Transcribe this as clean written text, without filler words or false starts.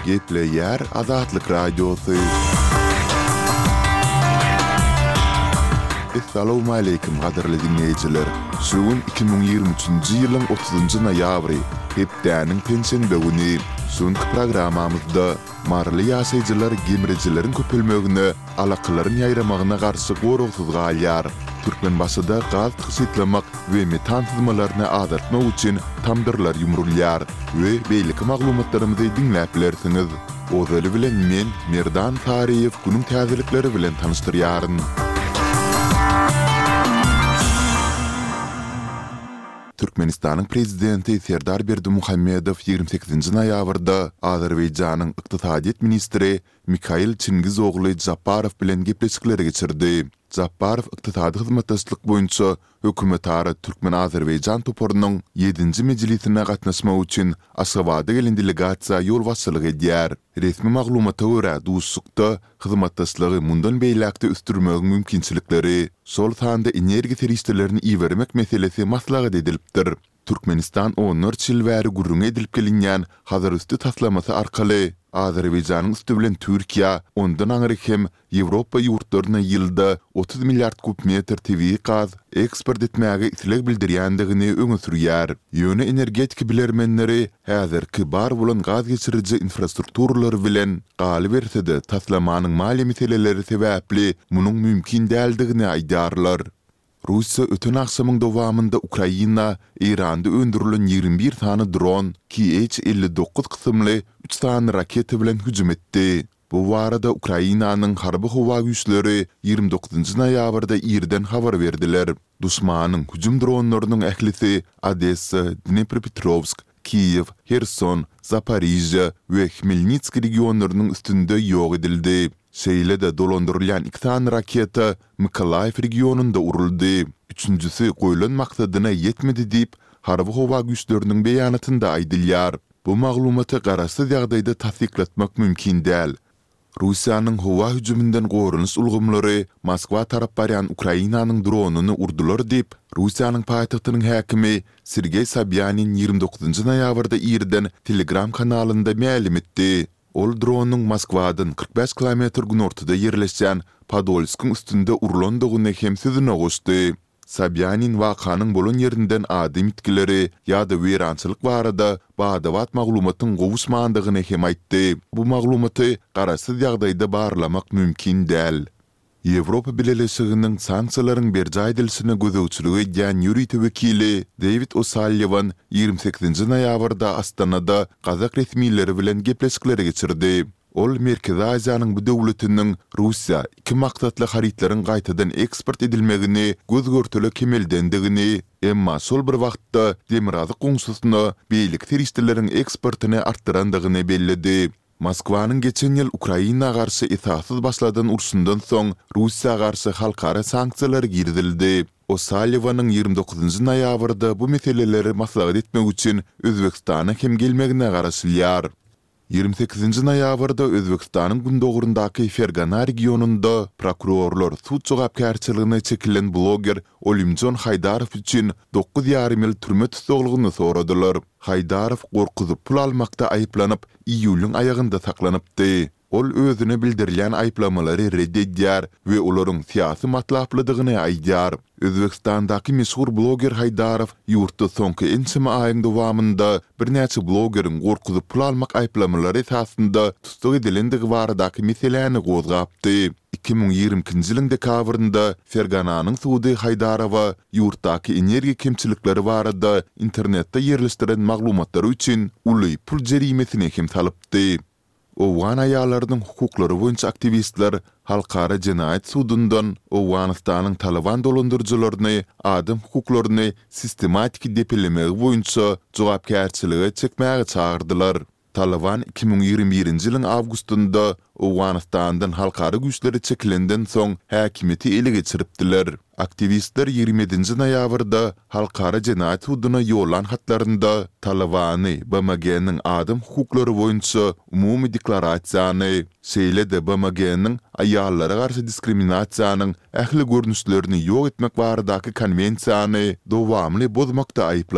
Gepleyer Azatlyk Radiosu. Assalamu alaykum gaderli dinleyijiler. Şuun 2023-nji ýylyň 30-njy noýabry, hepdäniň pensiýa güni. Şuňky programamyzda marly ýaşaýjylar gemirijilerin köpelmegine, alaqalaryň ýaýramagyna garşy gorugsyz galýar. Türkmenbaşyda gaz tıxytlamak we metan sızmalaryna adatmak üçin tamdyrlar ýumrulýar we beýleki maglumatlarymyzy dinläp bilersiňiz. Ozaly bilen men Merdan Tariýew günüň täzelikleri bilen tanıştyrýaryn. Türkmenistanyň prezidenti Serdar Berdimuhammedow 28-nji noýabrda Azerbaýjanyň ykdysadyýet ministri Mikhail Çingizogly Japarow bilen gepleşikleri geçirdi. Japarow ykdysady hyzmatdaşlyk boýunça hökümet ara Türkmen-Azerbaýjan toporunyň 7-nji mejlisine gatnaşmak üçin Aşgabatda gelen delegasiýa ýol başçylyk edýär. Resmi maglumata görä duşlukda hyzmatdaşlygy mundan beýlekde üstürmegiň mümkinçilikleri, şol sanda energiýa teristlerini iýermek meselesi maslahat edilipdir. Türkmenistan 14 ýyl bäri gurrun edilip gelinýän hazır üstü taslamasy arkaly Azerbaýjanyň üstü bilen Türkiýa ondan aňry hem Ýewropa ýurtlaryna ýylda 30 milliard kubmetr tabii gaz eksport etmäge isleg bildirýändigini öňe sürýär. Ýöne energetik bilermenleri häzirki bar bolan gaz geçiriji infrastrukturalary bilen galy bersede taslamanyň mali meseleleri sebäpli munyň mümkin däldigini aýdarlar. Russiýa ötün akşamyň dowamında Ukraina, Iranda öndürilen 21 tane dron, Kh-59 kysymly 3 tane raket bilen hüjüm etdi. Bu barada Ukrainanyň harby howa güýçleri 29-njy noýabrda ýerden habar berdiler. Duşmanyň hüjüm dronlarynyň ählisi Odessa, Dnepropetrovsk, Kiyev, Kherson, Zaporizhia we Khmelnytski regionlarynyň üstünde ýok edildi. Şeýle-de dolandyrylýan 2 tane raketa Mykolaýew regionunda uruldy. Üçüncüsü goýulan maksadyna ýetmedi diýip harby howa güýçleriniň beýanatynda aýdylýar. Bu maglumaty garaşsyz ýagdaýda tasdiklatmak mümkin däl. Russiýanyň howa hüjümünden gorunuş ulgamlary Moskwa tarap barýan Ukrainanyň dronuny urdular diýip Russiýanyň paýtagtynyň häkimi Sergey Sobyanin 29-njy noýabrda ýerden Telegram kanalynda ma'lum etdi. Ol dronuň Moskwadan 45 kilometr günortada ýerleşen Podolskiň üstünde urulandygyny hem sözüne goşdy. Sobyanin wakanyň bolan ýerinden adam itkileri ýa-da werançylyk barada badawat maglumatyň gowuşmandygyny hem aýtdy. Bu maglumaty garaşsyz ýagdaýda barlamak mümkin däl. Ýewropa Birleşiginiň sanksiýalaryň berjä edilisine gözegçilik edýän ýürüýte wekili David O'Sullivan 28-nji noýabrda Astanada Kazak resmiýetleri bilen gepleşikleri geçirdi. Ol Merkezi Aziýanyň bu döwletiniň Russiýa 2 maksatly haritlaryň gaýtadan eksport edilmegini gözgörtüle kemeldendigini, emma şol bir wagtda demirazy goňşusyna beýlik teristleriň eksportyny artdyrandygyny bellidi. Moskwanyň geçen ýyl Ukraina garşy esasyz başladan urşundan soň Russiýa garşy halkara sanksiýalar girdildi. O'Sullivanyň 29-njy noýabrda bu meseleleri maslahat etmek üçin Özbekistana hem gelmegine garaşylýar. 28-nji noýabrda Özbekistanyň gündogrundaky Fergana regionunda prokurorlar suç jogapkärçiligiне çekilen bloger Olimjon Haydarow üçin 9,5 ýyl türme tutuglygyny soradylar. Haydarow gorkuzyp pul almakda aýplanyp iýulyň aýagynda saklanypdy. Ol özüne bildirilýän aýplamalary reddedýär we olaryň syýasy matlaplydygyny aýdýar. Özbekistandaky meşhur bloger Haydarow ýurtda soňky ençeme aýyň dowamında bir näçe blogeriň gorkuzyp pul almak aýplamalary esasında tutsak edilendigi baradaky meseleni gozgapdy. 2020-nji ýylyň dekabrynda Fergananyň sudy Haydarowa ýurtdaky energiýa kemçilikleri barada internetde ýerleşdiren maglumatlar üçin uly pul jerimesine hem salypdy. Owan aýallarynyň hukuklary boýunça aktivistler halkara jenaýat sudundan Owganystanyň Taliban dolandyrjylaryny, adam hukuklaryny sistematik depelemegi boýunça jogapkärçilige çekmäge çağırdylar. Taliban 2021-nji ýylyň awgustunda Owganystandan halkara güýçleri çekilenden soň häkimeti ele geçiripdiler. Aktivistler 27-nji noýabrda halkara jenaýat sudyna ýolan hatlarynda Talibany BMG-niň adam hukuklary boýunça umumy deklarasiýany, şeýle-de BMG-niň aýallara garşy diskriminasiýanyň ähli görnüşlerini ýok etmek baradaky konwensiýany dowamly bozmakda aýpladylar.